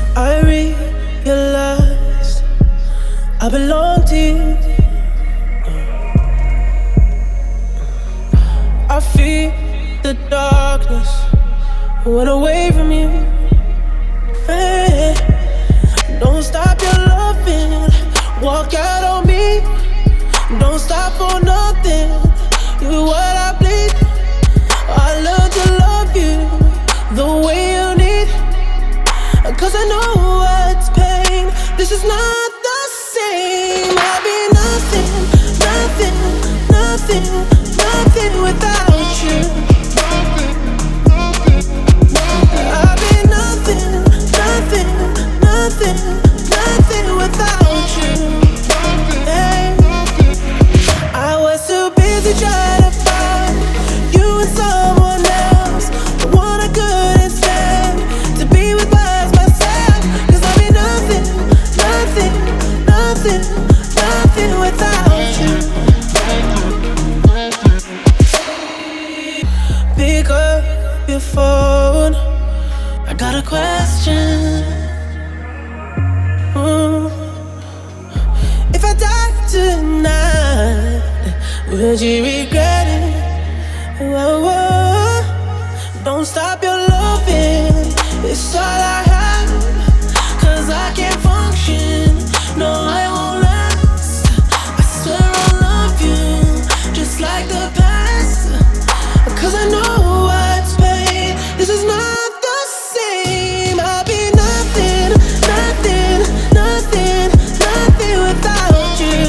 I realized I belong to you. I feel the darkness went away from you. Hey, don't stop your loving, walk out on me. Don't stop for nothing, you're what I bleed. I learned to love you the way you need, 'cause I know what's pain. This is not the same. I'll be nothing, nothing, nothing, nothing without you. I'll be nothing, nothing, nothing, nothing without you. Hey. I was too busy trying to find you and someone else, the one I couldn't stand. To be with myself, 'cause I'll be nothing, nothing, nothing, nothing without you. Pick up your phone, I got a question. If I die tonight, would you regret it? Whoa, whoa. Don't stop your loving, it's all I have. 'Cause I can't function, no I won't last. I swear I'll love you, just like the past. 'Cause I know what's pain, this is not the same. I'll be nothing, nothing, nothing, nothing without you.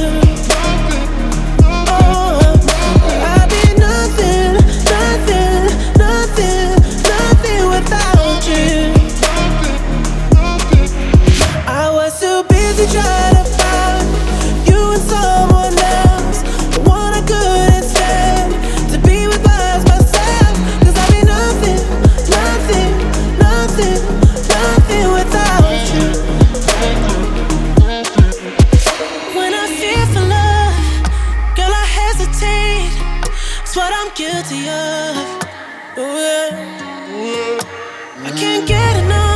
Try to find you and someone else, the one I couldn't stand. To be with myself, 'cause I'll be nothing, nothing, nothing, nothing without you. When I fear for love, girl, I hesitate. It's what I'm guilty of. Oh, yeah. I can't get enough.